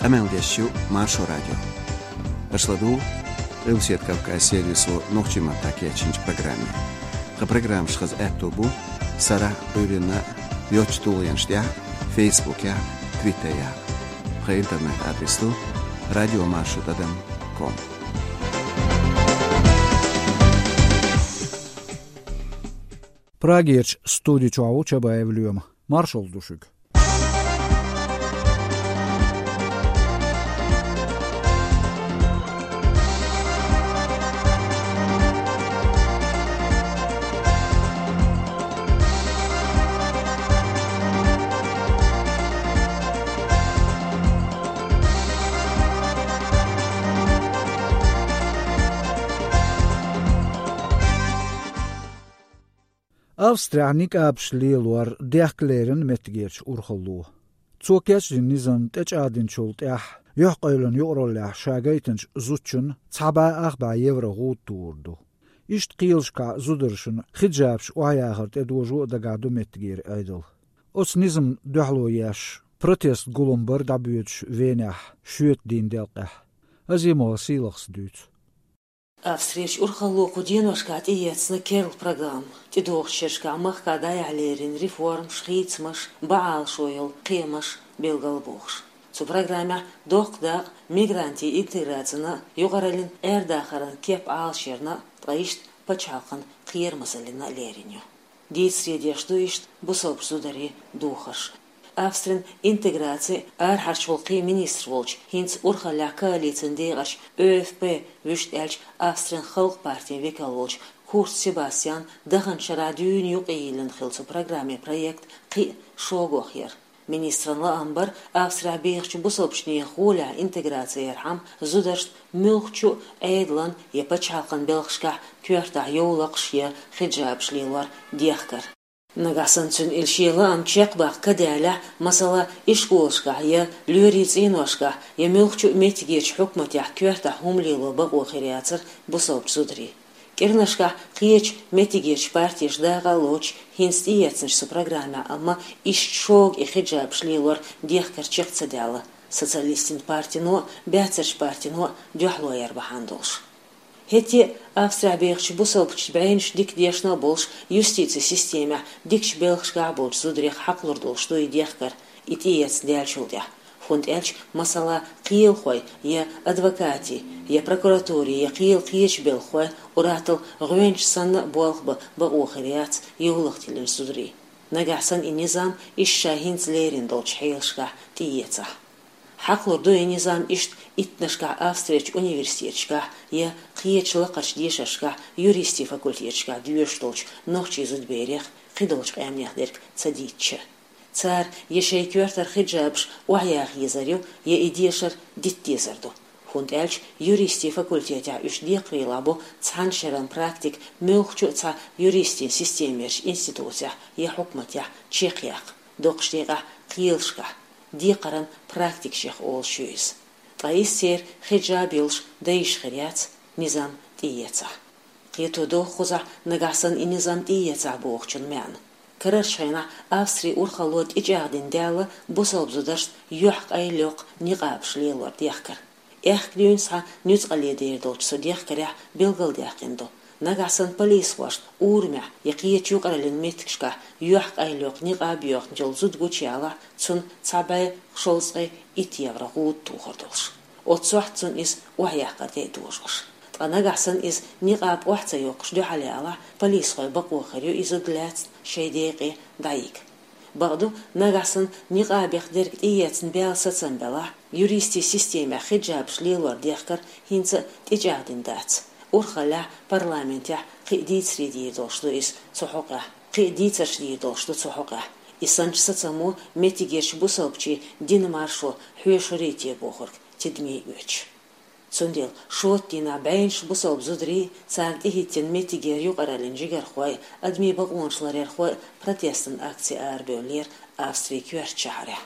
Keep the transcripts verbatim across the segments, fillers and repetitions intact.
Амелдещу Маршо радио. Ашладу Русет Кавказ сервису Нохчима такечинч программе. Ха программ шхаз этобу Сара Бюрина Йочтулянштя Фейсбуке Твиттере. Ха интернет адресу радиомаршрутадам точка ком. Прагерч студию чуау чабаевлюем. Маршал душик. Австрияник абшлилуар дехклерен метгерч урхаллу. Цокяч низам тэчадинчулт ях ёхкайлан ёроллах шагайтынч зучун цаба ахба евро гутурду. Ишт қиылшка зудыршын хиджабш уаяхарт эдужу дагаду метгер айдыл. Ос низам дөхлу яш протест гулумбар дабюч венях шүет динделқах. Азимо силахс дүйт. Австрияч урхаллу куденошка тиецна керл программ. Ти дохчершка махка даялерин реформ шхицмаш баал шойл кемаш белгалбухш. Цу программа дохдак мигранти интеграцияна югаралин эрдахаран кеп алшерна траишт пачалхан киермасалина лериню. Дейсреде штуишт бусоп судари духаш. Австрин интеграция ар харчволки министр волч хинц урхаля коалицин дегаш ÖFP вүшт элч Австрин халк партия векал волч Курс Себастьян даханчара дүйн юк эйлин хилсу программе проект қи шогохер. Министранла амбар Австрия бейхчу бусопшни хуля интеграция ерхам зудашт мюхчу эйдлан епачалкан белхшка кюрта йоулакшия хиджабшлилар дехкар. Нагасан цун илшила ам чекбах кадаля масала ишколшка я люрициношка я мюхчу метигеч хукматях кюрта хумлило багу хириацер бусоп судри. Кернашка киеч метигеч партиш дагалоч хинстиецнш су программа амма ишчог и хиджаб шлилор дехкар чехцадяла. Социалистин партино, бяцерш партино дюхло ярбахандолш. Хети Австрия бейхч бусалпч бейнш дик дешна болш юстиция система дикч белхшга болш судрих хаклурдол что и дехкар и тиец дяльчулдя. Фонд эльч масала қиылхой я адвокати, я прокуратури, я қиыл қиеч белхой уратыл гвенч санна болхба ба охириац юлахтилин судри. Нагасан и низам ишша хинц лерин долч хейлшга тиеца. Хаклурду и низам ишт итнашка Австрияч университетшка, я қиечлықаш дешашка, юристи факультетшка дюештолч нохчи зудберех, қидолч қямнехдерк цадитча. Цар ешей кюртар хиджабш уаях езарю, я идешар диттезарду. Хунд эльч юристи факультетя уж декрилабу цаншеран практик мюхчу ца юристи системеш институция, я хукматя чехях, докштега қиылшка. Дикаран практик шех ол шуиз. Таисер хиджабилш дейш хиряц низам тиеца. Қиетудо хуза нагасан и низам тиеца бохчун мян. Караршайна Австрия урхалот ичагдин дяла бусалбзудашт юхк айлёк ниғаб шлелор дехкар. Эх клюнса нюцқале дейрдолчсо дехкаря белгал дехкинду. Нагасан полис ваш урмя якие чукаралин меткшка юхк айлёк ниғаб ёх жол зудгучала цун цабай шолсгай ит евро гуд тухордолш. Отсуах цун из уахяқар дейдужгаш. Нагасан из ниғаб уахца ёқш дюхаляла полис хой бақуахарю изугляц шейдеқи даик. Бағду нагасан ниғабех дерг иецн бялсацан бела юристи системе хиджаб шлилор дехкар хинца тижагдин дац. Урхаля парламентя қидицри дейдолшту из цухуқа. Қидицаш дейдолшту цухуқа. Исанчсацаму метигерш бусалпчи динмаршу хуешурите бохорг тидми үч. Сундел шот дина бәйнш бусалп зудри царт ихиттен метигер юқаралин жигер хуай адми бағуаншлар хуай протестын акция арбеулер Австрия кюарчаре.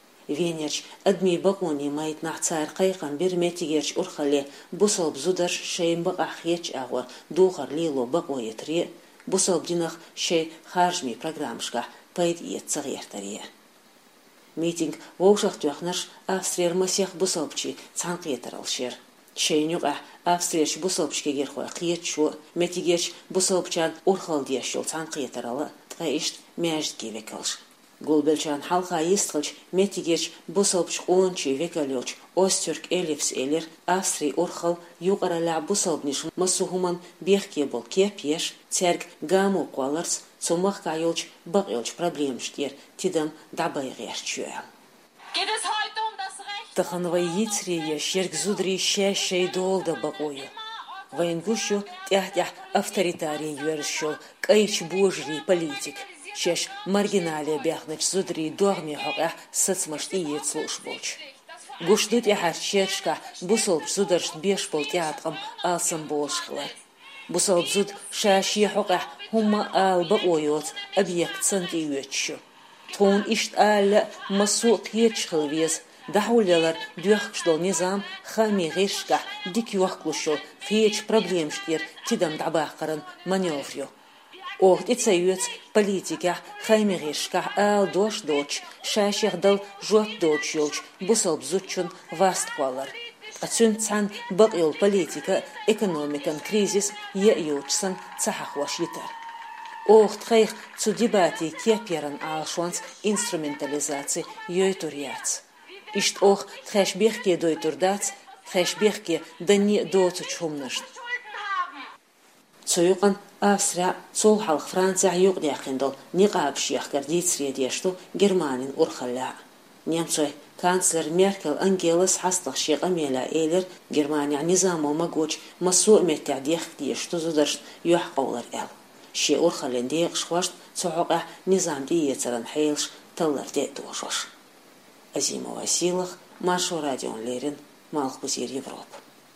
Венерч адми бағуани майтнах цар қайқан бір метигерч урхале бусалп зударш шейн бағахеч ағуар духар лило бағуетри бусалп динах шей харжми программшка пайд ет цагертария. ميتينغ ووشخ تيخنرش أفسرير مسيخ بصوبشي تانقيتر الشير شينيوغ أفسريش بصوبشكي غير خواه قيت شو متيجيش بصوبشان أورخال ديشول تانقيتر الله تغيشت ماجد كيفيكالش Gulbelchan halka yistılç metigeç busalpç onçi vekalyoç Ostürk elifs elir Avstri orxal yuqara la busalbniş masuhuman bexkebol kepyeş terg gamu qalars somach kayolç baqyolç problemştir tidam dabay gerçüel Geht es heute um das Recht Таханова yitriye şerg zudri şeşey dolda baqoyu Вайнгушу тях-тях авторитарий юршол кайч божри политик Шеш маргиналия бяхнач зудри догми хоqa сацмашти ет слушболч. Гушдут я харчершка бусолб зударш бешпол театрам алсам болшхлар. Бусолб зуд шаши хоqa humma ал бaqoyot объект цанти юетшу. Тон ишт ал масу qiyetchkhilvies дахулялар дюхчдол низам хами гешка дик юхклушо феч проблемштер тидам дабахкаран маневрю. Ох, ицаюц политика хаймеришка ал дош доч шашердал жот дочёч бусалб зучун вастквалар. Ацун цан бaqyol политика экономикан кризис е ючсан цахахваш йитар. Ох, тхайх цу дебати кеперан алшванс инструментализации йойтуряц. Ишт ох тхэшбехке дойтурдац, тхэшбехке дани доцуч хумнашт. Цуюкан Австрия сол халк Франция юк диахиндол нигаб шиях кардицрия дешту Германин урхалла. Немцой канцлер Меркель Ангелас хастах шиqa мела эйлер Германия низамо магоч масу меття диах дешту зударш юх qawlar el. Ши урхален диq шхвашт цухуqa низам диецран хейлш таллар де дошош. Азима Василах, Машу радион Лерин, Малхбузир Европ.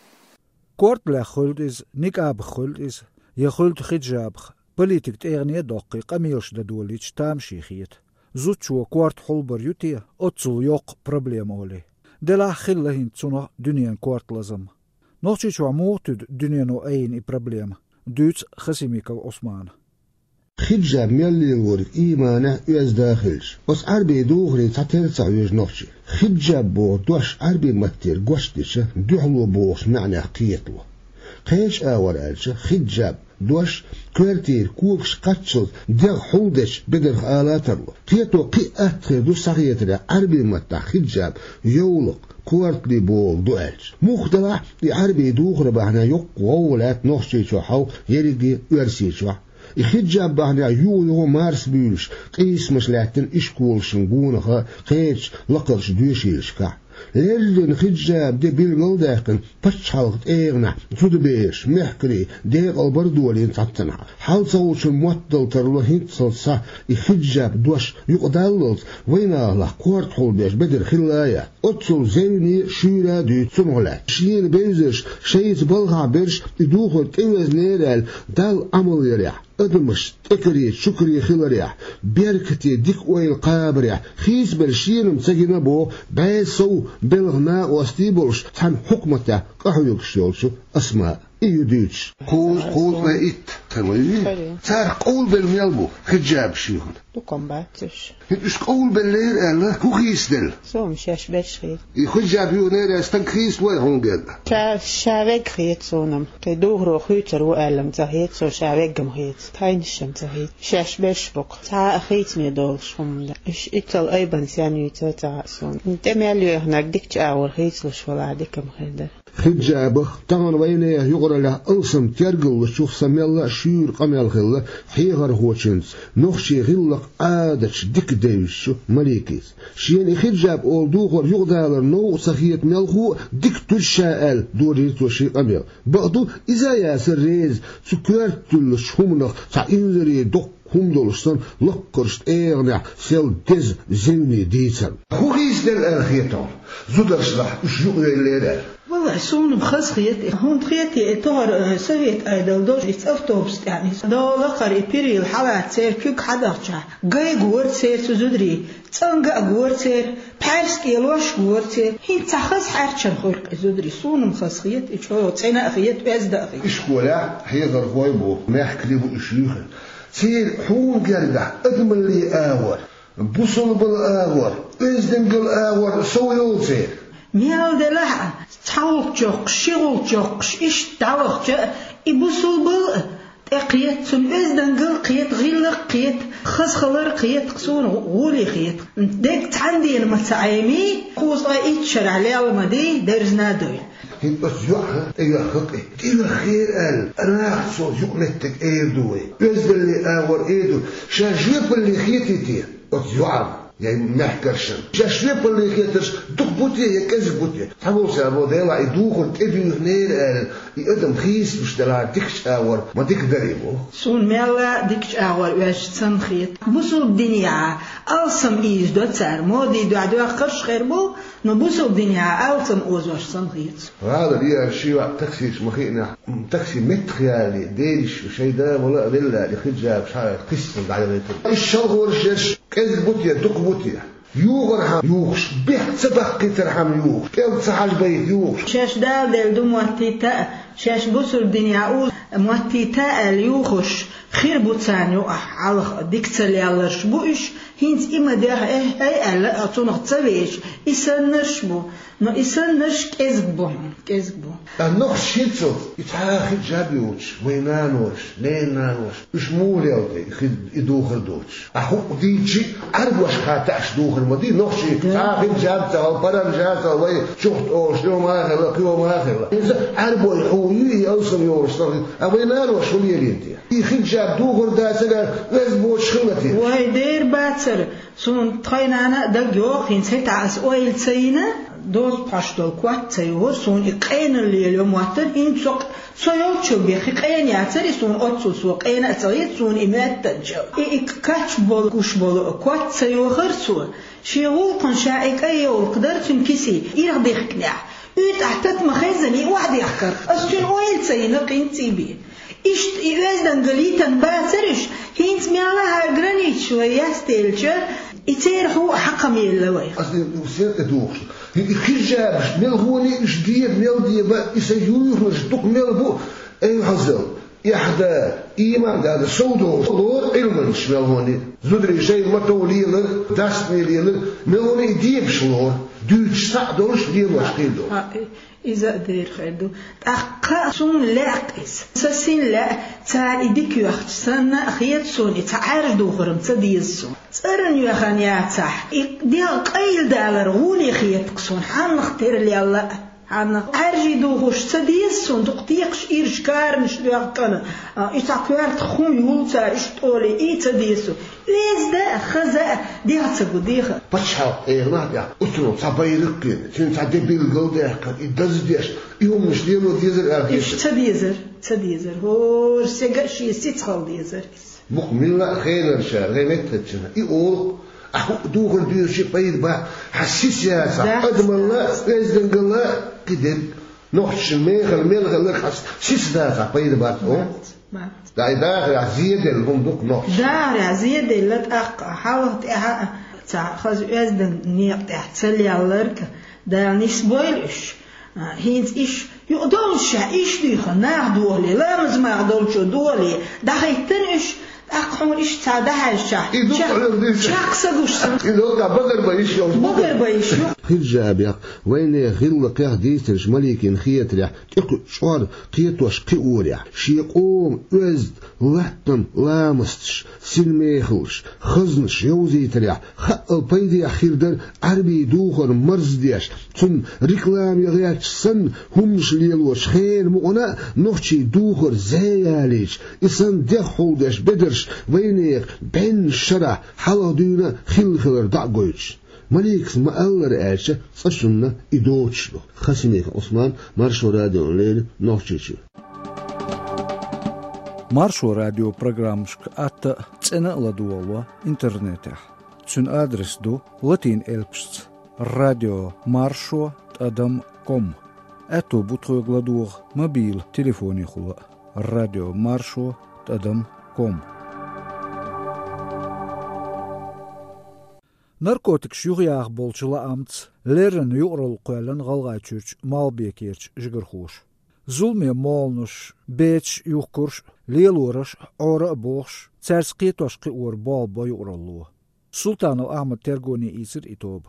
Kort la khuld is nikab khuld is يخلط خجابخ بوليتيك تغنية دقيقة ميوش دوليش تامشيخيت زوتشو كوارت حلبر يوتيا أتصل يوق بروبليم أولي دلا خلهين تسونا دنيان كوارت لازم نوشيشو موتد دنيانو أين إي بروبليم دوتس خسيميك العثمان خجاب ميالي الورد إيمانه يز داخلش بس عربي دوغري تعتير تعويج نوشي خجاب بو دوش عربي متير قوشتش دوحلو بوش معنى قيتلو قيش آور ألش خجاب دوش كوارتير كوكش قاتشل دير حولدش بدر آلاترلو قيتو قي أتخي دو ساقيتر عربي متا خجاب يولق كوارت لي بول دو ألش مختلع عربي دوغر بحنا يق وولات نوشي شو حو يريقي ويرسي شو الحجاب بعنا يولو مارس بيلش قيس مشلاتن إشكول شنقونها قيش لقرش دوشيلش كع ليلن خجاب دي بالغل داقن بش حلقت ايغنا تدبيش محكري ديق البردولين تعتنع حال صوتش موطل ترلوهين تصلصا الحجاب دوش يقداللت وينا الله قوارت حول بيش بدر خلايا اتصل زيني شيرا دي تسمغلا شين بيزش شيت بلغا برش يدوخل تيوز نيرال دال عمل يريع أدمش تكري شكري خلريح بيركتي ديك ويل قابريح خيس بالشين مسجنا بو بايسو بلغنا واستيبولش تحن حكمته قحيوك شيولشو أسماء إيو ديوش قول قول ما إيت تنوي تار قول بالميلبو خجاب شيهن دوكم باتش إيش قول بالليل ألا هو خيس دل سوم شاش بشخيت خجاب يونير استن خيس وين هون قال شا شاوك خيت سونم كدوغرو خيتر وألم زهيت سو شاوك جمهيت تاينشم زهيت شاش بشبق تا خيت ميدول شوم إيش إتل أيضا سانيو تاع سون أنت ماليو هناك ديك تاور خيت لش ولا ديك مخدر خجابه طبعا وينه يقرأ له ألسم ترجل وشوف سميلا شير قميل غلة حيغر هوشنس نخشي غلق عادش ديك ديوشو مليكيس شين خجاب أول دوغر يقدر نو سخيت ملخو ديك تشاءل دوريت وشي قميل بعضو إذا ياسر ريز سكرت الشهمنخ سعينزري دق هم دولشتن لقرشت ايغنع سيل دز زيني ديتن هو غيز دل الخيطان زودرش لح اش يقرأ الليلة والله سون بخسخيت هون خيتي تهر سويت ايدل دوش اتس اوتوبس يعني دول قري بيري الحالات سير كيك حداخشا غاي غور سير سوزدري تنغا غور سير بارسكي لوش غور سير هين تخص حرچن خلق زودري سون بخسخيت اتشو تينا اخيت بازدا اخي اشكولا هيغر خويبو ما يحكليبو اشيوخ سير حون قرقع ادمن لي آور بوصل بالآور إذن بالآور سوي يوزير ميال دلها تعوق جوقش شغل جوقش إيش تعوق جا يبوصل بال قيت سن إذن قل قيت غير قيت خس خلر قيت قصون غولي قيت ديك عندي لما تعيمي خوص أي شرع لي على مدي درزنا دوي هي أسجوعها إيا خطئ إلى خير قال أنا أحصل جوقنتك إيدوي إذن اللي آور إيدو شاجيب اللي خيتي أسجوعها يعني محكرشن شاشليب اللي خيتش دقبوتي يكذبوتي حبوس أبو ديلا يدوخن تبي هنير قال يقدم خيس مش دلع ديكش آور ما ديك دريبو سون ميلا ديكش آور واش تنخيط بوصل الدنيا ألسم إيش دو تسار مودي دو عدو قرش خير بو نبوصل الدنيا ألسم أوز واش تنخيط هذا ليه شيء تاكسي مخينا تاكسي متخيالي ديش وشي ده ولا دلة لخجاب شعر قسم بعد الشرق ورشش كذبوتي دقبوتي يوغر هم يوغش بيح سبق كتر هم يوغ كيف صحاش بيت يوغش شاش دال دل دو موتيتا شاش بوصل الدنيا أول موتيتا اليوغش خير بوتسان يوغ على ديكتالي على شبوش هينت إما ده إيه هاي ألا أتونغ تبيش إسنش بو ما إسنش كذبو كذبو النخ شيتو يتحاخي جابيوش وينانوش لينانوش مش مولي أوتي خد يدوخر دوش أحو ديجي أربوش خاتعش دوخر ما دي نخشي تحاخي جابتا وبرم جابتا وي شخت أوش لو ما آخر لقيو ما آخر إذا أربو يحويه أوصل يورش وينانوش ولي لينتي يخد جاب دوخر داسنا لازبوش خلتي وهي دير باتسر سون تخينانا دقيوخ ينسيت عاس أويل تسينا دوز باشتول كوات تيور سون إقين اللي اليوم واتر إن سوق سويو تشو بيخي قين يعتري سون أتسو سوق قين أتريد سون إمات تنجو إيك كاتش بول كوش بول كوات تيوخر سون شيغول قنشائك أيول قدر تنكسي إيرغ ديخكنع إيت أحتت مخيزني واحد يحكر أسجن أويل تسينا قين تيبين إشت إيوازدن قليتن باترش هينت ميالها غرانيتش وياستيلشر يتيرحو حقمي اللوي أصلي وسيرت دوخش خجابش ملغوني إش ديب مل ديب يسيوه نشتوك ملبو أي حزل يحدى إيمان هذا سودو صدور علمنش ملغوني زدري شيء متوليلر داستنيلر ملغوني ديب شلور دوش سعدوش ديب وشقيدو إذا دير خيدو أقا سون لاقس سسين لا تا إديك يوخت سنة أخيات سوني تعارج دوخرم تديز سون ترن يوخان ياتح ديال قيل دالر غوني خيات قصون حان نختير لي الله حان عارجي دوخوش تديز سون تقتيقش إيرش كارنش دوخكنا إتاكوارت خون يولتا إشتولي إي تديز سون ليز دا خزا ديها تقو ديها بشحاو إيغنات يا أتنو تبايرك سين تعدي بالقل ديحكا إداز ديش يوم مش ديالو ديزر أغيش إيش تديزر تديزر هور سيقاشي سيتخل ديزر مقملة خير شار غيمتتشنا يقول أخو دوغر ديوشي بايد با حسيس ياسا أدم الله إذن الله كدب نوحش الميخل ميلغل لك حس سيس داسا بايد باتو دا داخل عزيدة البندق نوحش دار عزيدة لك أقا حاولت إحا تاخذ إذن نيق تحتلي اللرك دا نسبويلش هينت إيش يقدرش إيش ديخ ناخ دولي لا مز ما يقدرش دولي دا هيتن إيش أقوم إيش تعدها الشح شخ سجوش إذا بقر بايش يوم بقر بايش خرجة بيق وين خيل قيا ديسترش ملكين خيت رح تقول شوار قيت وش قيوريا شيقوم وزد لحتن لامستش سلميخلش خزنش يوزي تريح خق البيدي أخير در عربي دوخر مرز ديش تن ريكلام يغياتش سن همش ليلوش خير مقنا نوخشي دوخر زياليش إسان دخول ديش بدرش وينيق بين شرع حلا دينا خيل خلر دعقويش مليك ما أولر آشة صشنا إدوتش له خسميك عثمان مارشو راديو ليل نوخشيشو مارشو راديو برنامج أتا تسنا لدولة إنترنته تسن أدرس دو لاتين إلبشت راديو مارشو أدم كوم أتو بطوغ لدوغ موبيل تليفوني خلا راديو مارشو أدم كوم ناركوتيك شيوغياغ بولشلا أمتس ليرن يقرل قوالن غلغايتشوش مالبيكيرش جغرخوش زولمي مالنوش بيتش يوكرش ليلورش عورا بوخش تسرسقي توشقي اور بال با يقرلوه Sultanov Ahmed Tergoni isir itob.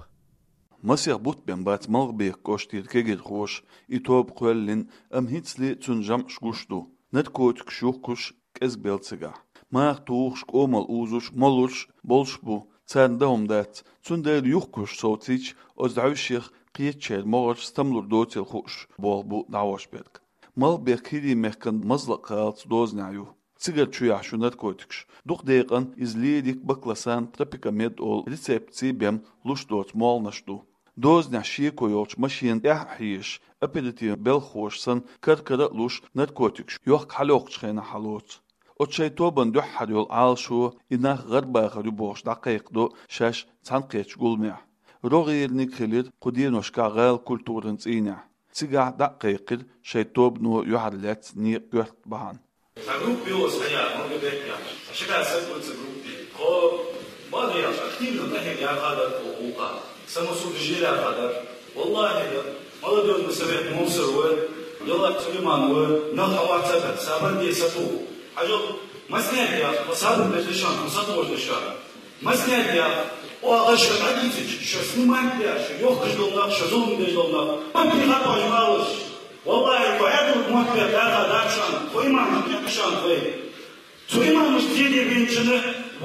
مسيح بوت بين بات مغبيك كوشتير كيجد خوش إتوب قولين أم هيتسلي تنجم شكوشتو نتكوت كشوكوش كز بيلتسجا ما توخش كومال أوزوش ملوش بولش بو تسان دهم دات تندل يوكوش صوتيش أزدعوشيخ قيتشير مغرش ستملور دوتي الخوش بول بو دعوش بيرك مغبيك هيدي مهكن مزلق خالت دوز نعيو سيجر تشويح شو نتكوتكش دوق ديقن إزليديك بقلسان تربيكا ميد أول ريسيبتسي بيم لوش دوت مول نشتو دوز نحشي كويوش ماشين احيش ابيدتي بالخوش سن كركر لوش نتكوتكش يوك حلوقش خينا حلوت اتشي توبن دوح حديول عال شو إنه غربا خدو بوش دقيق دو شاش تنقيتش قولميع روغير نيكخلير قدين وشكا غال كولتورن تينيع تيقع دقيقر شي توب نو يحرلات نيق قرط بهان группе стоят, много детей. Считаю, создается группе. О, молодец, активно, нахер я гадал по ука. Самосуд жили гадал. Аллах, молодежь на совет мусор, делать Сулейман, на хаватца, сабан десяту. А jo, маснять я, посаду разрешен, посаду разрешен. Маснять я, о, агашка, родитель, что снимать я, что ёхка ждал, что зум ждал. Он прихотовил малыш. والله поэтому мокрый да дашан пойман дашан вы Сулейман мстили бинчины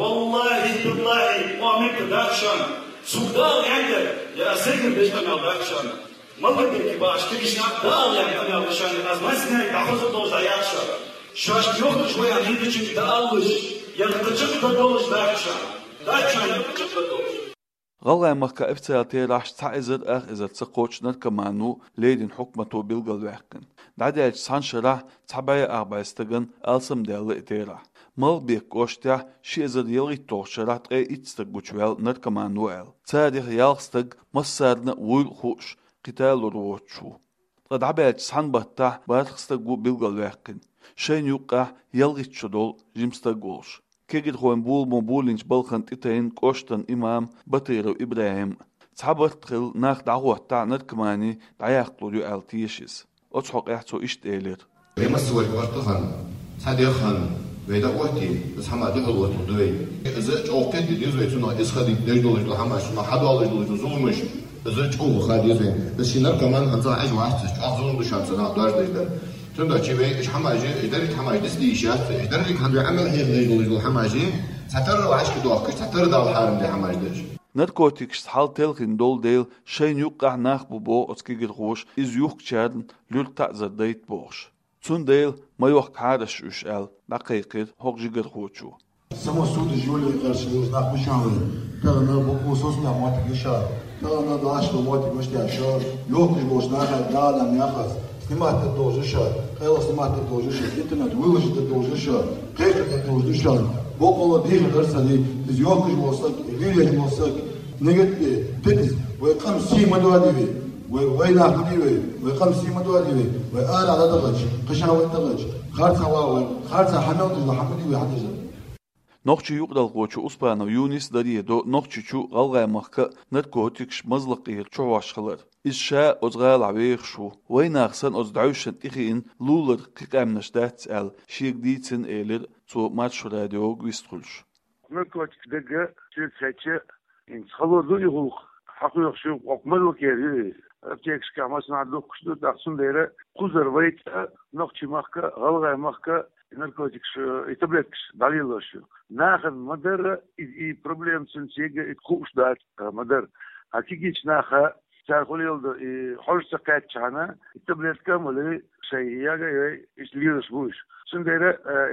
والله بالله وامك дашан суда янда я сыгр бешмал дашан молодой баш тишна да я дашан азмасна тахозу доза яша шаш ёхуш вы анидичи да алыш я кычык да долыш дашан дашан кычык да долыш غلغي مكا افتالتي راح تعزر اخ اذا تسقوش نركمانو ليدين حكمتو بيلغل وحكن دعدالج سانشرح تعبايا اغبايستغن السم ديال اتيرا مال بيك اوشتيا شي ازر يلغي توشرح تغي اتستغوشوال نركمانو ال تاريخ يالغستغ مسارنا ويل خوش قتال روتشو دعبالج سانباتا بارخستغو بيلغل وحكن شين يوقع يلغي تشدول جيمستغوش كيجد خوين بول مبولينش بالخنت إتين كوشتن إمام بطيرو إبراهيم تعبرت خل ناخ دعوة تاع نركماني دعياقلو يو ألتيشيس أتحق إحتو إشت إيلير لما سوى الورطخان صديقان ويدا وقتي بس حما دي حلوة دوي إذا أوقات دي ديزوي تنا إسخادي ديجدولش لحما شما حدو الله يدولش زومش إذا تقوه خادي زي بس نركمان هنزا عجو عحتش أخذون بشانسنا داش ديجدر تunda çive iş hamacı idaret hamacı desti işat idaret hamacı amel hayır değil hamacı satır ve aşk doğak satır da haram de hamacıdır narkotik hal telkin dol del şeyin yuqah nach bu bo otskigir xoş iz yuq çarn lül ta'zir dayt boş tun del mayuq kadaş üş el daqiqir hoqjigir xoçu Само суд жюли qarşılığız nach bişanlı tağına bu kososla matik yaşa tağına da aşkı matik yaşa yok boş nach dalan yaxas снимать это должен шар, Хэлла снимать это должен шар, интернет выложить это должен шар, печь это должен шар, Бокола дежа дарсали, зёкыш болсак, вилеж болсак, негетке, тетис, вы кам сима дуадиви, вы война худиви, вы кам сима дуадиви, вы ара дадагыч, кышават дагыч, харца вавы, харца хамелдыш да хамдиви хадыжа. Noqçu yuqdal qoçu uspana Yunis dariyedo noqçuçu qalqaymaqqa narkotiksh mazlaqir çovaşqalar. İşşa ozqal abeexshu waynaxsan ozdaushn iqin lular qiqamnashdat al shiqditin elir to match radio gwistqulsh. Narkotik daga tilsachi in xalordu yuq haqiqshu oqmalu keri aptex kamasna doqshdu daqsun dere quzar vayta noqchimaqqa qalqaymaqqa наркотик и таблетки далило что нахен модер и проблем сенсега и кушдат модер акигич наха تاخليل حرص كاتشانا التبلت كامل شيء ياجا يشليرش بوش سندرة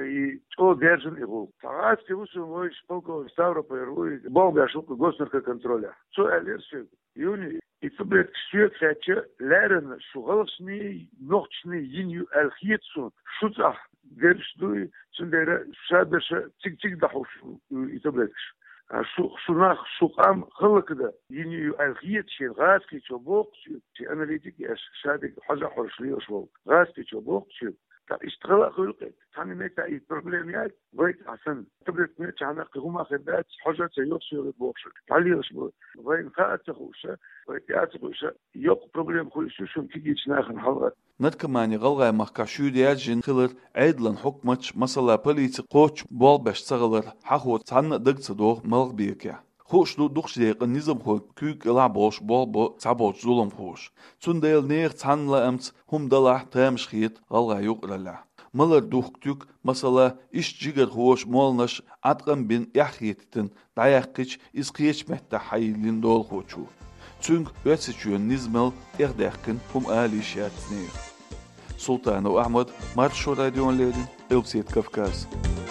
او ديرجن يقول تعرف كيفوش موش بوكو ستاورو بيروي بوغا شوك غوسنر كنترولا سو اليرش يوني التبلت شيء كاتشا لارن شغلشني نوختشني ينيو الخيتسون شو صح ديرش دوي سندرة شادش تيك تيك دحوش التبلتش شو شناخ شو قام خلق ده يني الغيت شيء غاز كي تشوبوق شيء اناليتيك اش شادك حاجه حرشليه شو غاز كي تشوبوق شيء تا اشتغل خلقت ثاني متى اي بروبليمات بغيت عشان تبرت ميت انا هما خدات حاجه تيوق شيء بوكش تعالي شو وين خاطر خوشه بغيت اتخوشه يوق بروبليم خوش شو تيجي ناخن حلقه نتكماني غلغاي مخكاشو ديال جن خلر عيدلن حكمتش مسلا بوليتي قوش بول باش تغلر حخو تان دغت دو ملغ بيكيا خوش دو دخشيق النظام خو كيك لعبوش بولبو تعبوش ظلم خوش تون ديل نير تحن لأمت هم دلع تامش خيط غلغا يقرلا ملر دوخ تيك مثلا إش جيجر خوش مولنش عدقن بين يحيتتن دايقش إسقيش محتا حيلين دول خوشو تونك يتسجون نزمل إغداقن هم آلي شات نير سلطان وأحمد مارشو راديون ليدن إلبسيت كافكاز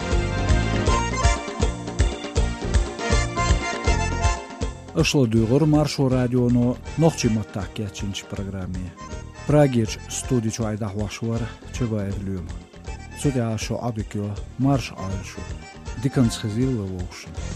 Ашла дүйгөр Маршо радиону нохчиматтак кетчинч программе. Прагич студичу айдахвашвар чебаевлюм. Судя шо абикё марш айшу. Диканс хизил вовшин.